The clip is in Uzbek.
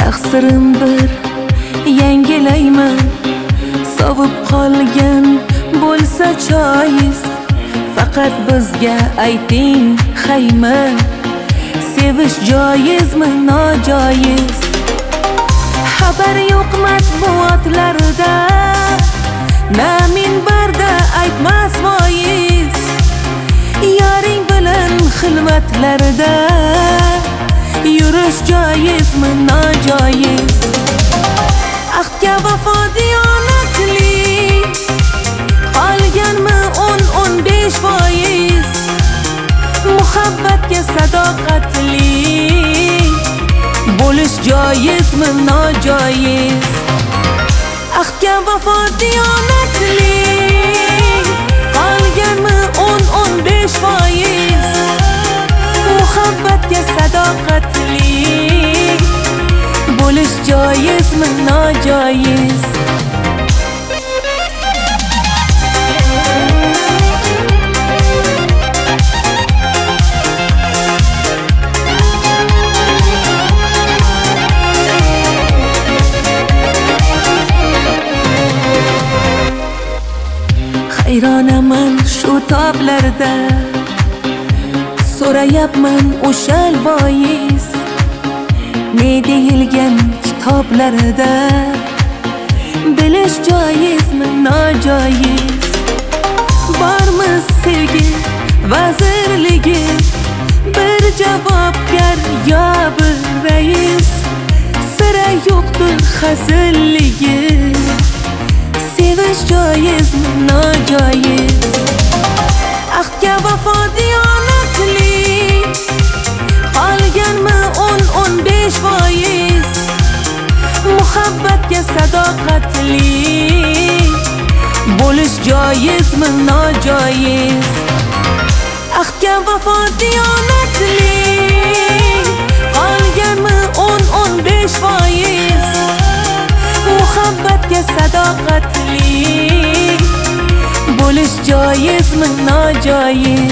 Taqsirim bir yangilayman, sovib qolgan bo'lsa choiz. Faqat bizga ayting hayma, sevish joizmi nojoiz? Xabar yo'q matbuotlarda, na minbarda aytmas voiz. Yoring bilan xilvatlarda yurish joizmi nojoiz? Ahdga vafo diyonatli qolganmi 10-15%? Muhabbatga sadoqatli bo'lish joizmi nojoiz? Ahdga vafo diyonatli qolganmi 10-15%? Muhabbatga sadoqatli bo'lish joizmi nojoiz? Hayronaman shu toblarda, so'rayapman o'shal bois. Ne deyilgan kitoblarda, bilish joizmi nojoiz? Bormi sevgi vazirligi, bir javobgar yo bir rais? Sira yo'qdir hazilligi, sevish joizmi nojoiz? Ahdga vafo diyonatli qolganmi 10-15%? Muhabbatga sadoqatli bo'lish joizmi nojoiz? Ahdga vafo diyonatli qolganmi 10-15%? Muhabbatga sadoqatli bo'lish joizmi nojoiz?